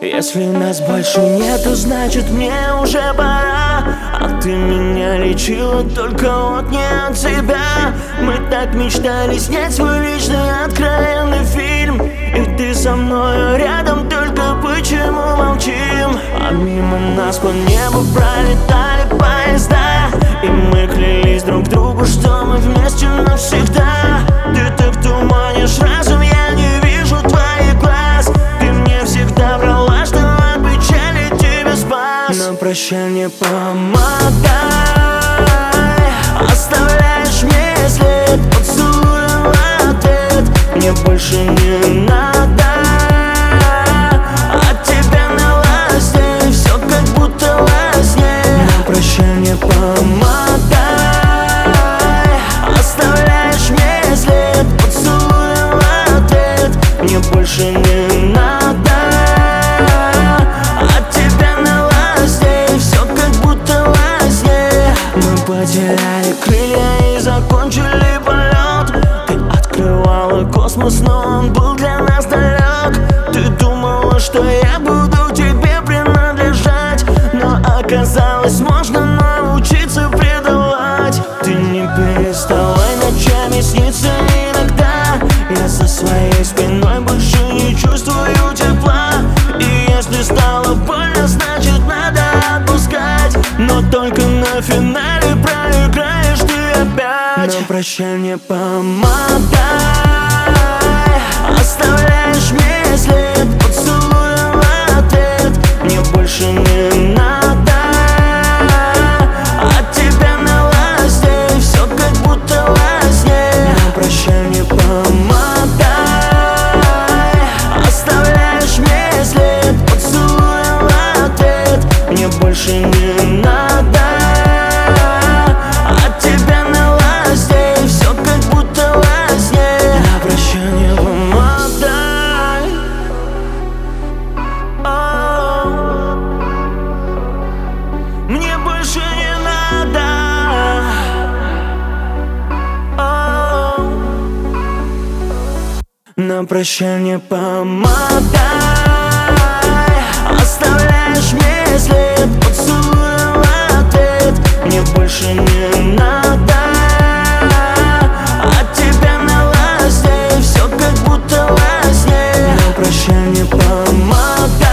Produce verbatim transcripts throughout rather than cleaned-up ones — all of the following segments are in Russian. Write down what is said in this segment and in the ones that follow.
Если нас больше нету, значит мне уже пора. А ты меня лечила только вот не от себя. Мы так мечтали снять свой личный откровенный фильм, и ты со мной рядом, только почему молчим? А мимо нас по небу пролетали поезда, и мы клялись друг другу, что мы вместе навсегда. Ты так туманишь разум, я не вижу твоих глаз. Ты мне всегда врала, что от печали тебя спас. На прощание помотай, оставляешь мне след поцелуем в ответ. Мне больше не надо от тебя на ласте, все как будто во сне. На прощание помотай, оставляешь мне след поцелуем в ответ. Мне больше не надо от тебя на ласте, все как будто во сне. Мы потеряли крылья и закончили полет. Ты открывала космос, но он был для нас далек. Ты думала, что я буду тебе принадлежать, но оказалось, можно научиться предавать. Ты не переставай ночами сниться иногда. Я за своей спиной больше не чувствую тепла. И если стало больно, значит надо отпускать. Но только на финале проиграешь ты опять. На прощание помотай, оставляешь мне след поцелуем в ответ. Мне больше не надо от тебя на ласте, все как будто во сне. На прощание помотай, оставляешь мне след поцелуем в ответ. Мне больше не надо от тебя на ласте, все как будто во сне. На прощание помотай. О, мне больше не надо. О, на прощание помотай, оставляешь мне след поцелуем в ответ. Мне больше не надо от тебя на ласте, все как будто во сне. На прощание помотай,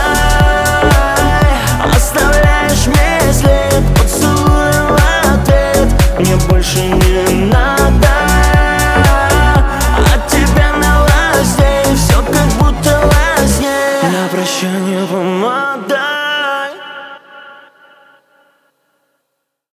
оставляешь мне след поцелуем в ответ. Мне больше не надо от тебя на ласте, все как будто во сне. На прощание помотай.